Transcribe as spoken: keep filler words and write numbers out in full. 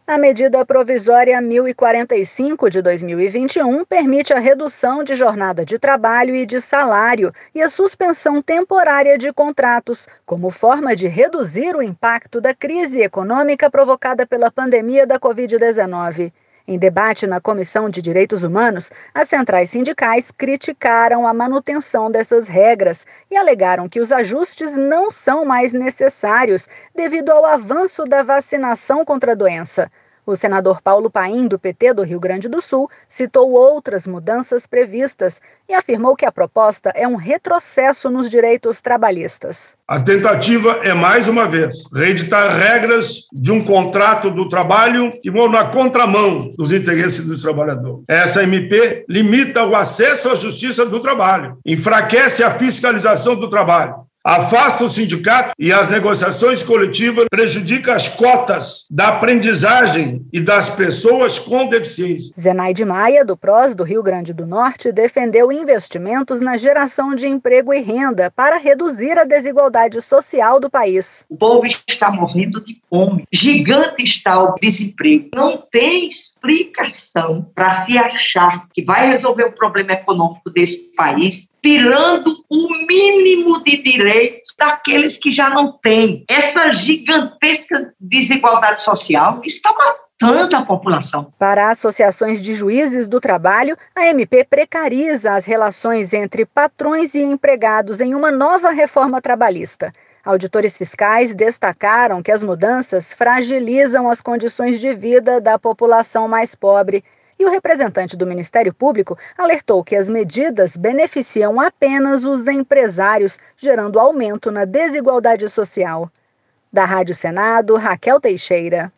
A medida provisória mil e quarenta e cinco de dois mil e vinte e um permite a redução de jornada de trabalho e de salário e a suspensão temporária de contratos, como forma de reduzir o impacto da crise econômica provocada pela pandemia da covid dezenove. Em debate na Comissão de Direitos Humanos, as centrais sindicais criticaram a manutenção dessas regras e alegaram que os ajustes não são mais necessários devido ao avanço da vacinação contra a doença. O senador Paulo Paim, do P T do Rio Grande do Sul, citou outras mudanças previstas e afirmou que a proposta é um retrocesso nos direitos trabalhistas. A tentativa é, mais uma vez, reeditar regras de um contrato do trabalho que vão na contramão dos interesses dos trabalhadores. Essa M P limita o acesso à justiça do trabalho, enfraquece a fiscalização do trabalho, afasta o sindicato e as negociações coletivas, prejudica as cotas da aprendizagem e das pessoas com deficiência. Zenaide Maia, do P R O S do Rio Grande do Norte, defendeu investimentos na geração de emprego e renda para reduzir a desigualdade social do país. O povo está morrendo de fome, gigante está o desemprego. Não tem explicação para se achar que vai resolver o problema econômico desse país tirando o mínimo de direitos daqueles que já não têm. Essa gigantesca desigualdade social está matando a população. Para associações de juízes do trabalho, a M P precariza as relações entre patrões e empregados em uma nova reforma trabalhista. Auditores fiscais destacaram que as mudanças fragilizam as condições de vida da população mais pobre. E o representante do Ministério Público alertou que as medidas beneficiam apenas os empresários, gerando aumento na desigualdade social. Da Rádio Senado, Raquel Teixeira.